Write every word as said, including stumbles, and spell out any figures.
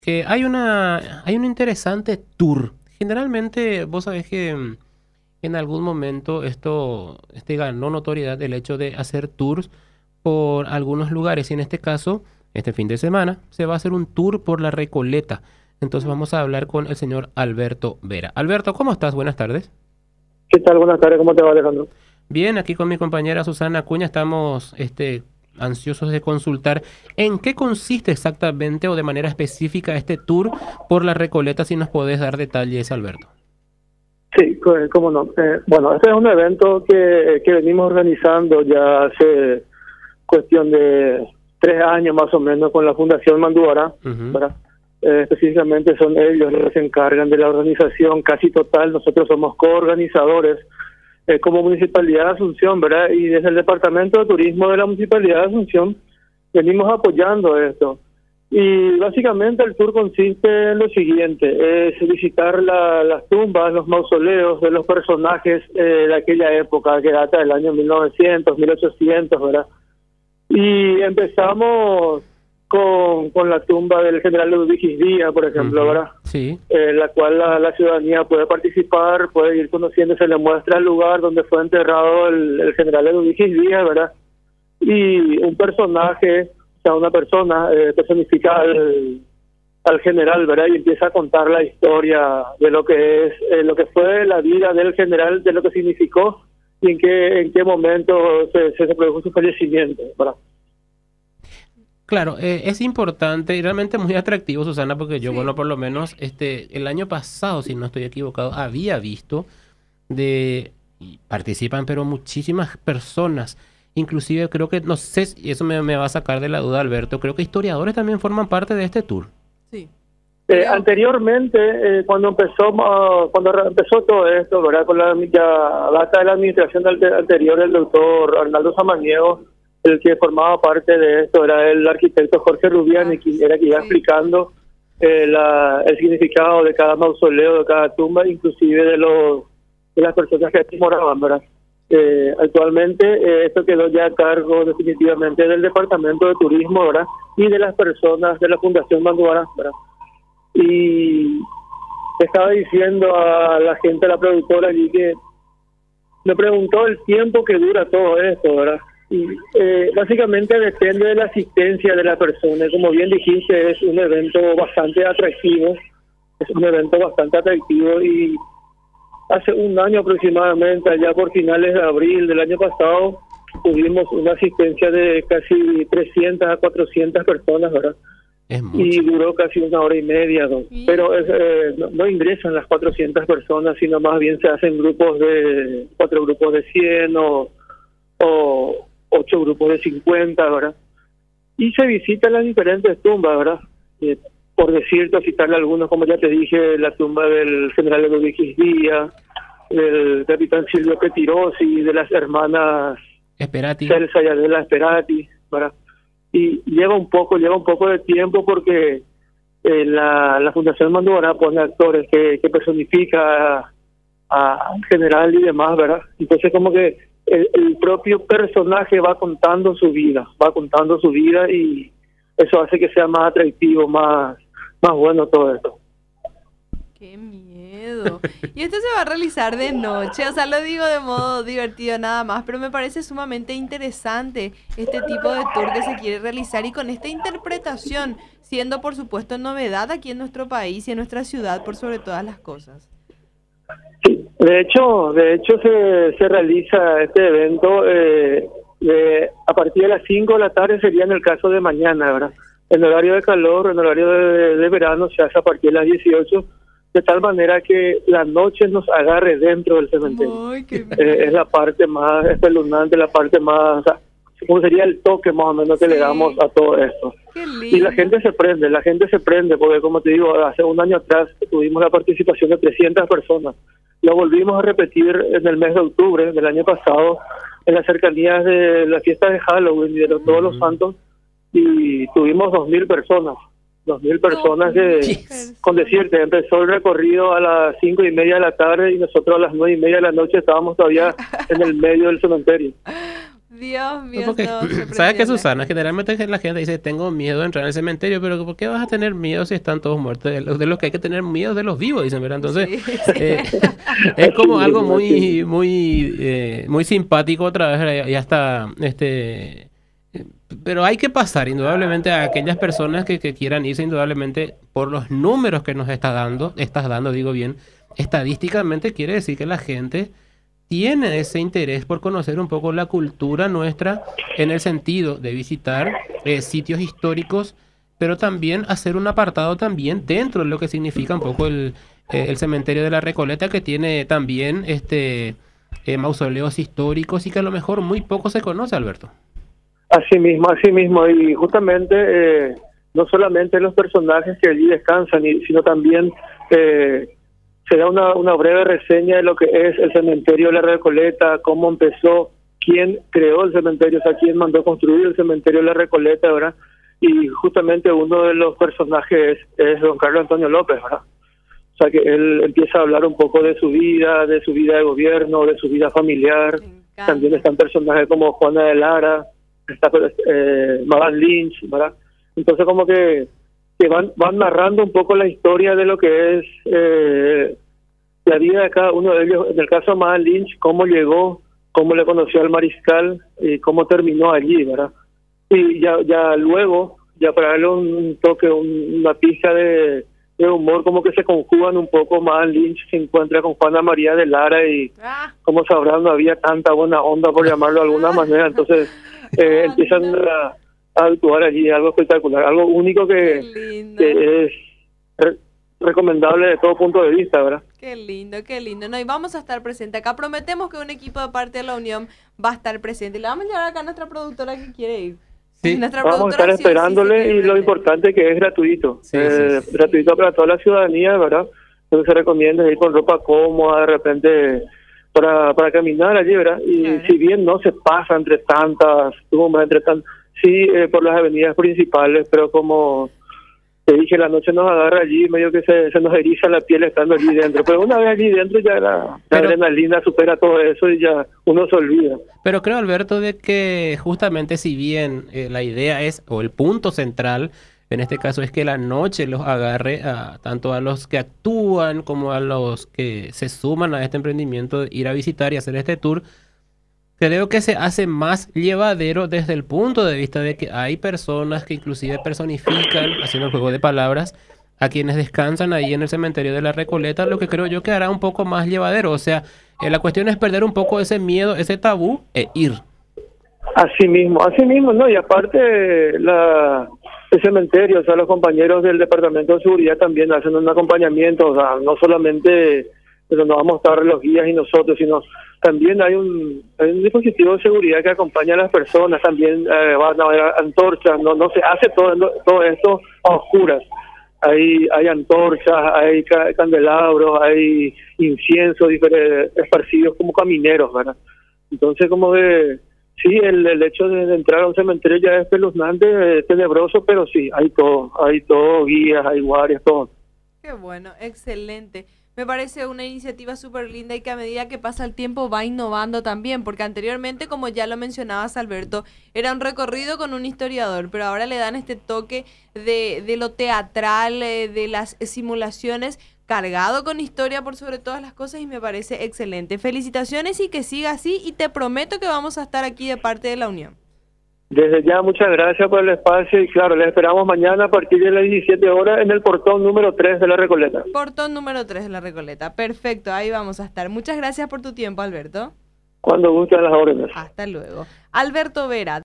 que hay una, hay un interesante tour. Generalmente, vos sabés que mm, en algún momento esto este ganó notoriedad el hecho de hacer tours por algunos lugares. Y en este caso, este fin de semana, se va a hacer un tour por la Recoleta. Entonces vamos a hablar con el señor Alberto Vera. Alberto, ¿cómo estás? Buenas tardes. ¿Qué tal? Buenas tardes, ¿cómo te va, Alejandro? Bien, aquí con mi compañera Susana Acuña estamos este, ansiosos de consultar en qué consiste exactamente o de manera específica este tour por la Recoleta, si nos podés dar detalles, Alberto. Sí, co- cómo no. Eh, bueno, este es un evento que, que venimos organizando ya hace cuestión de tres años más o menos con la Fundación Mandúbara, Ujú. ¿verdad? Eh, específicamente son ellos los que se encargan de la organización casi total. Nosotros somos coorganizadores eh, como Municipalidad de Asunción, ¿verdad? Y desde el Departamento de Turismo de la Municipalidad de Asunción venimos apoyando esto. Y básicamente el tour consiste en lo siguiente: es visitar la, las tumbas, los mausoleos de los personajes eh, de aquella época que data del año mil novecientos, mil ochocientos, ¿verdad? Y empezamos con, con la tumba del general Ludwig Díaz, por ejemplo, Ujú. ¿verdad? Sí. Eh, la cual la, la ciudadanía puede participar, puede ir conociendo, se le muestra el lugar donde fue enterrado el, el general Ludwig Díaz, ¿verdad? Y un personaje, o sea, una persona eh, personifica al, al general, ¿verdad? Y empieza a contar la historia de lo que es, eh, lo que fue la vida del general, de lo que significó y en qué en qué momento se, se, se produjo su fallecimiento, ¿verdad? Claro, eh, es importante y realmente muy atractivo, Susana, porque yo, bueno, Sí. por lo menos este el año pasado, si no estoy equivocado, había visto de y participan, pero muchísimas personas. Inclusive creo que, no sé si eso me, me va a sacar de la duda, Alberto, creo que historiadores también forman parte de este tour. Sí. Eh, Creo. anteriormente, eh, cuando empezó ah, cuando re- empezó todo esto, ¿verdad? Con la ya data de la administración del- anterior, el doctor Arnaldo Samaniego, el que formaba parte de esto era el arquitecto Jorge Rubiani, Ah, quien era que iba sí. explicando eh, la, el significado de cada mausoleo, de cada tumba, inclusive de los de las personas que aquí moraban, ¿verdad? Eh, actualmente eh, esto quedó ya a cargo definitivamente del Departamento de Turismo, ¿verdad? Y de las personas de la Fundación Mandúbara, ¿verdad? Y estaba diciendo a la gente, a la productora allí, que me preguntó el tiempo que dura todo esto, ¿verdad? Y eh, básicamente depende de la asistencia de la persona. Como bien dijiste, es un evento bastante atractivo, es un evento bastante atractivo y hace un año aproximadamente, allá por finales de abril del año pasado, tuvimos una asistencia de casi trescientas a cuatrocientas personas, ¿verdad? Es Y mucho. duró casi una hora y media, ¿no? Sí. Pero es, eh, no, no ingresan las cuatrocientas personas, sino más bien se hacen grupos de, cuatro grupos de cien o, o ocho grupos de cincuenta, ¿verdad? Y se visitan las diferentes tumbas, ¿verdad? Eh, por decirte, citarle algunos, como ya te dije, la tumba del general Ludwig Díaz, del capitán Silvio Petirosi, de las hermanas Esperati. Celsa y Adela Esperati, ¿verdad? Y lleva un poco, lleva un poco de tiempo porque eh, la, la Fundación Mandúbara pone actores que, que personifica a, a general y demás, ¿verdad? Entonces como que el, el propio personaje va contando su vida, va contando su vida y eso hace que sea más atractivo, más, más bueno todo esto. Qué miedo. Y esto se va a realizar de noche, o sea, lo digo de modo divertido nada más, pero me parece sumamente interesante este tipo de tour que se quiere realizar y con esta interpretación, siendo por supuesto novedad aquí en nuestro país y en nuestra ciudad por sobre todas las cosas. Sí, de hecho, de hecho se, se realiza este evento eh, de, a partir de las cinco de la tarde, sería en el caso de mañana, ¿verdad? En horario de calor, en horario de, de verano se hace a partir de las dieciocho, de tal manera que la noche nos agarre dentro del cementerio. Ay, qué Eh, es la parte más espeluznante, la parte más, o sea, como sería el toque más o menos que Sí. le damos a todo esto. Qué Y la lindo. gente se prende, la gente se prende, porque como te digo, hace un año atrás tuvimos la participación de trescientas personas. Lo volvimos a repetir en el mes de octubre del año pasado, en las cercanías de la fiesta de Halloween y de los, todos los Ujú. santos, y tuvimos dos mil personas. Dos mil personas que, Yes. con decirte, empezó el recorrido a las cinco y media de la tarde y nosotros a las nueve y media de la noche estábamos todavía en el medio del cementerio. Dios mío. Porque, no, se ¿sabes qué, prendió la- Susana? Generalmente la gente dice, tengo miedo de entrar en el cementerio, pero ¿por qué vas a tener miedo si están todos muertos? De los, de los que hay que tener miedo de los vivos, dicen, ¿verdad? Entonces, Sí, sí. eh, es como algo muy, muy, eh, muy simpático otra vez, ya está, este... eh, Pero hay que pasar indudablemente a aquellas personas que, que quieran irse indudablemente por los números que nos está dando, estás dando, digo bien, estadísticamente quiere decir que la gente tiene ese interés por conocer un poco la cultura nuestra en el sentido de visitar eh, sitios históricos, pero también hacer un apartado también dentro de lo que significa un poco el, eh, el cementerio de la Recoleta, que tiene también este eh, mausoleos históricos y que a lo mejor muy poco se conoce, Alberto. Así mismo, así mismo, y justamente eh, no solamente los personajes que allí descansan, y, sino también eh, se da una, una breve reseña de lo que es el cementerio de la Recoleta, cómo empezó, quién creó el cementerio, o sea, quién mandó construir el cementerio de la Recoleta, ¿verdad? Y justamente uno de los personajes es, es don Carlos Antonio López, ¿verdad? O sea, que él empieza a hablar un poco de su vida, de su vida de gobierno, de su vida familiar. También están personajes como Juana de Lara, está eh, Madame Lynch, ¿verdad? Entonces como que, que van van narrando un poco la historia de lo que es eh, la vida de cada uno de ellos. En el caso de Madame Lynch, cómo llegó, cómo le conoció al mariscal y cómo terminó allí, ¿verdad? Y ya ya luego, ya para darle un toque, un, una pizca de, de humor, como que se conjugan un poco. Madame Lynch se encuentra con Juana María de Lara y, Ah. como sabrán, no había tanta buena onda, por llamarlo de alguna manera, entonces eh, empiezan a, a actuar allí, algo espectacular, algo único que, Qué lindo. que es re- recomendable de todo punto de vista, ¿verdad? Qué lindo, qué lindo. No, y vamos a estar presente acá. Prometemos que un equipo de parte de la Unión va a estar presente. Le vamos a llevar acá a nuestra productora que quiere ir. Sí. Nuestra Vamos a estar productora sí o sí se esperándole quiere y lo prender. importante que es gratuito, Sí, eh, sí, sí. gratuito para toda la ciudadanía, ¿verdad? Entonces se recomienda ir con ropa cómoda de repente para, para caminar allí, ¿verdad? Y Claro. si bien no se pasa entre tantas tumbas, entre tan, sí eh, por las avenidas principales, pero como te dije, la noche nos agarra allí, medio que se, se nos eriza la piel estando allí dentro, pero una vez allí dentro ya la, la Pero- adrenalina supera todo eso y ya uno se olvida. Pero creo, Alberto, de que justamente si bien eh, la idea es, o el punto central, en este caso es que la noche los agarre a tanto a los que actúan como a los que se suman a este emprendimiento de ir a visitar y hacer este tour, creo que se hace más llevadero desde el punto de vista de que hay personas que inclusive personifican, haciendo el juego de palabras, a quienes descansan ahí en el cementerio de la Recoleta, lo que creo yo que hará un poco más llevadero. O sea, eh, la cuestión es perder un poco ese miedo, ese tabú e ir. Así mismo, así mismo, ¿no? Y aparte, la, el cementerio, o sea, los compañeros del Departamento de Seguridad también hacen un acompañamiento, o sea, no solamente, pero no vamos a estar los guías y nosotros, sino también hay un, hay un dispositivo de seguridad que acompaña a las personas, también eh, van a haber antorchas, no no se hace todo, todo esto a oscuras. Hay, hay antorchas, hay ca- candelabros, hay incienso diferentes, esparcidos como camineros, ¿verdad? Entonces, como de... Sí, el, el hecho de, de entrar a un cementerio ya es espeluznante, es tenebroso, pero sí, hay todo, hay todo, guías, hay guardias, todo. Qué bueno, excelente. Me parece una iniciativa súper linda y que a medida que pasa el tiempo va innovando también, porque anteriormente, como ya lo mencionabas, Alberto, era un recorrido con un historiador, pero ahora le dan este toque de, de lo teatral, eh, de las simulaciones, cargado con historia por sobre todas las cosas, y me parece excelente. Felicitaciones y que siga así, y te prometo que vamos a estar aquí de parte de la Unión. Desde ya, muchas gracias por el espacio y claro, les esperamos mañana a partir de las diecisiete horas en el portón número tres de la Recoleta. Portón número tres de la Recoleta. Perfecto, ahí vamos a estar. Muchas gracias por tu tiempo, Alberto. Cuando gusten las órdenes. Hasta luego. Alberto Vera.